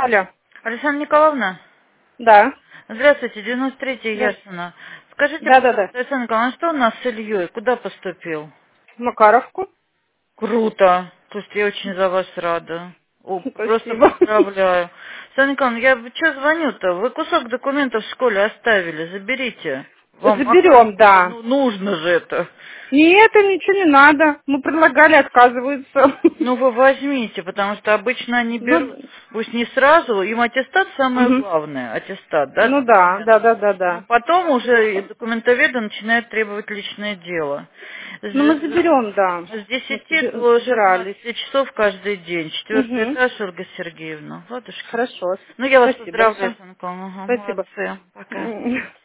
Алло. Александра Николаевна, Да. здравствуйте, 93-я Да. Яшина. Скажите, Да, да, да. пожалуйста, Александра Николаевна, что у нас с Ильей? Куда поступил? Макаровку. Круто. Слушайте, я очень за вас рада. О, просто Спасибо. поздравляю. Александра Николаевна, я что звоню-то? Вы кусок документов в школе оставили, заберите. Вам Заберем, Макаровку же, да. ну, нужно же это. Нет, это ничего не надо. Мы предлагали, отказываются. Ну, вы возьмите, потому что обычно они берут, Ну, пусть не сразу, им аттестат самое мгм. главное, аттестат, да, Ну да, да, документы. да, да, Но да. потом уже и документоведы начинают требовать личное дело. Ну мы заберем, да. С Мы 10 до собирались. 16 часов каждый день. Четвертый Угу. этаж, Ольга Сергеевна. Ладушки. Хорошо. Ну, я вас Спасибо поздравляю, большое. Санкова. Ага, Спасибо. молодцы. Пока.